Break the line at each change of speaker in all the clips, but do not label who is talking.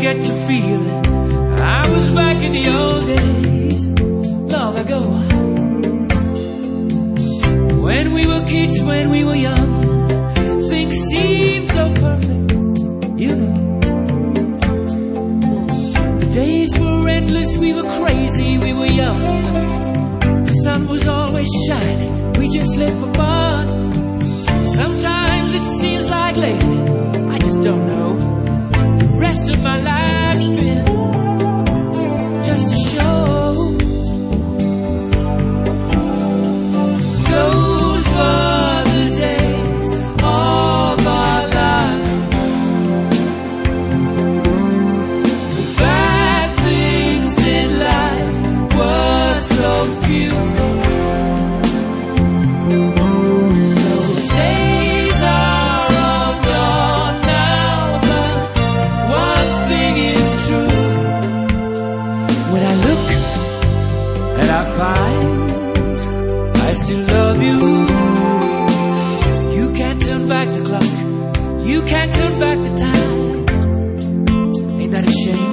get to feeling I was back in the old days, long ago. When we were kids, when we were young, things seemed so perfect, you know. The days were endless, we were crazy, we were young. The sun was always shining, we just lived for fun. Sometimes it seems like lately, I just don't know, the rest of my life's been just a show. Those were the days of our lives. The bad things in life were so few. Those days are all gone now, but one thing is true. When I look and I find I still love you, you can't turn back the clock, you can't turn back the time. Ain't that a shame?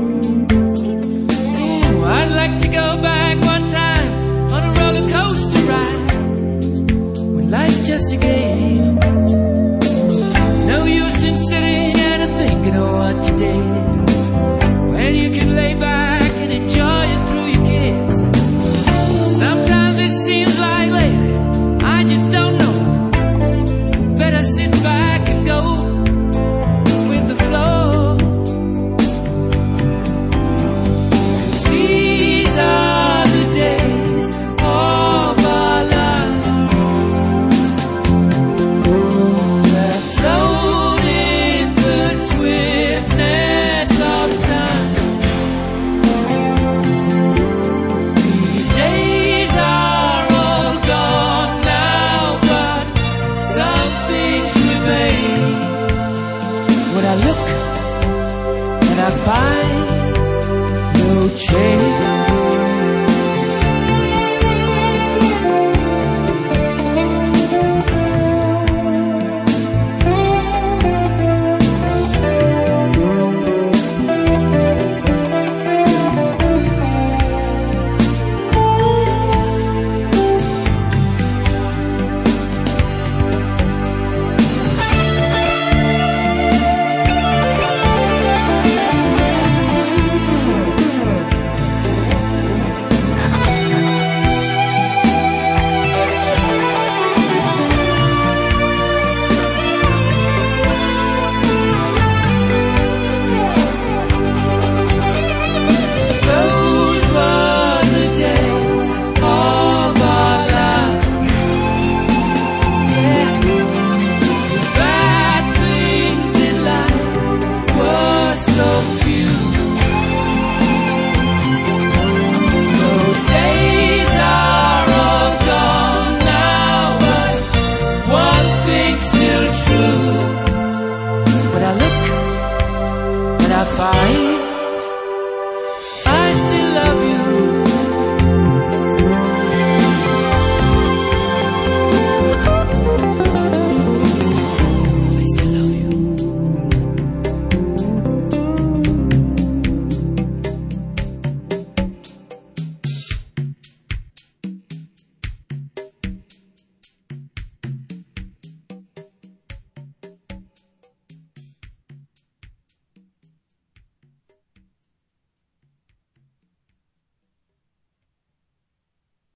Ooh, I'd like to go back one time on a roller coaster ride, when life's just a game. No use in sitting and thinking of what you did, when you can lay back and enjoy it through your kids. Sometimes it seems like lately, I just don't know, better sit back and go with the flow. 'Cause these are the days of our lives that float in the swiftness of time. These days are all gone now, but some things remain. When I look and I find no change.